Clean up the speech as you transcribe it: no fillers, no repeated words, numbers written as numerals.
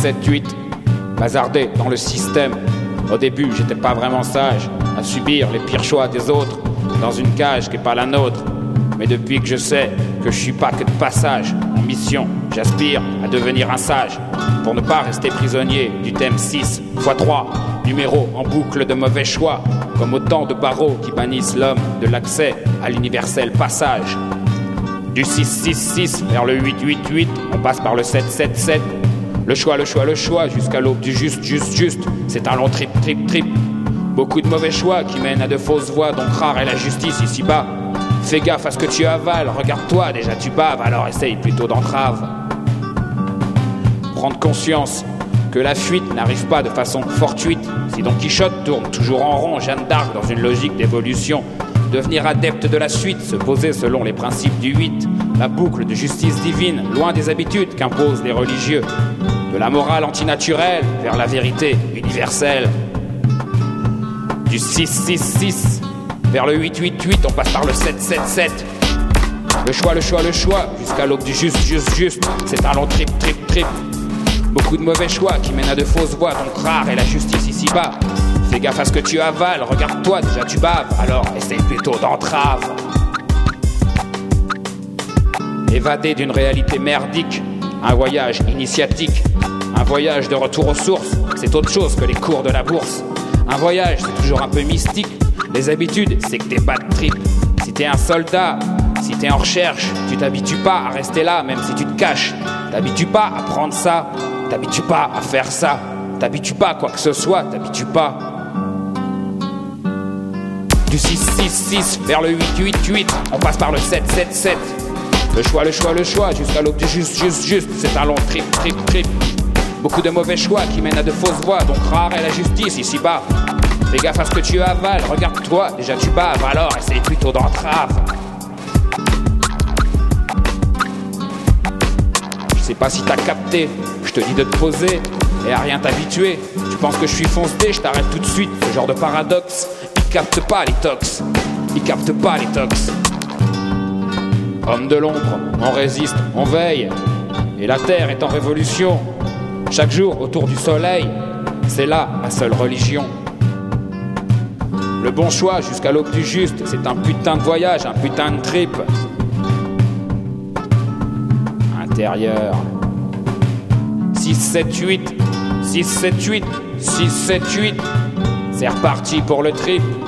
7, 8, bazardé dans le système. Au début, j'étais pas vraiment sage, à subir les pires choix des autres, dans une cage qui est pas la nôtre. Mais depuis que je sais que je suis pas que de passage, en mission, j'aspire à devenir un sage, pour ne pas rester prisonnier du thème 6 x 3, numéro en boucle de mauvais choix, comme autant de barreaux qui bannissent l'homme de l'accès à l'universel passage. Du 6-6-6 vers le 8-8-8, on passe par le 7-7-7. Le choix, jusqu'à l'aube du juste, c'est un long trip. Beaucoup de mauvais choix qui mènent à de fausses voies, donc rare est la justice ici-bas. Fais gaffe à ce que tu avales, regarde-toi, déjà tu baves, alors essaye plutôt d'entrave. Prendre conscience que la fuite n'arrive pas de façon fortuite. Si Don Quichotte tourne toujours en rond, Jeanne d'Arc dans une logique d'évolution. Devenir adepte de la suite, se poser selon les principes du 8. La boucle de justice divine, loin des habitudes qu'imposent les religieux. De la morale antinaturelle vers la vérité universelle. Du 6-6-6 vers le 8-8-8, on passe par le 7-7-7. Le choix, jusqu'à l'aube du juste, c'est un long trip. Beaucoup de mauvais choix qui mènent à de fausses voies, donc rare est la justice ici-bas. Fais gaffe à ce que tu avales, regarde-toi, déjà tu baves, alors essaye plutôt d'entrave. Évader d'une réalité merdique, un voyage initiatique, un voyage de retour aux sources, c'est autre chose que les cours de la bourse. Un voyage, c'est toujours un peu mystique, les habitudes, c'est que t'es bad trip. Si t'es un soldat, si t'es en recherche, tu t'habitues pas à rester là, même si tu te caches. T'habitues pas à prendre ça, t'habitues pas à faire ça, t'habitues pas à quoi que ce soit, t'habitues pas. Du 6-6-6 vers le 8-8-8, on passe par le 7-7-7. Le choix, jusqu'à l'aube du juste, c'est un long trip. Beaucoup de mauvais choix qui mènent à de fausses voies, donc rare est la justice ici-bas. Fais gaffe à ce que tu avales, regarde-toi, déjà tu baves, alors essaye plutôt d'entrave. Je sais pas si t'as capté, je te dis de te poser et à rien t'habituer. Tu penses que je suis fonce-dé, je t'arrête tout de suite, ce genre de paradoxe. Ils captent pas les tox. Homme de l'ombre, on résiste, on veille, et la terre est en révolution. Chaque jour autour du soleil, c'est là ma seule religion. Le bon choix jusqu'à l'aube du juste, c'est un putain de voyage, un putain de trip. Intérieur. 6-7-8, c'est reparti pour le trip.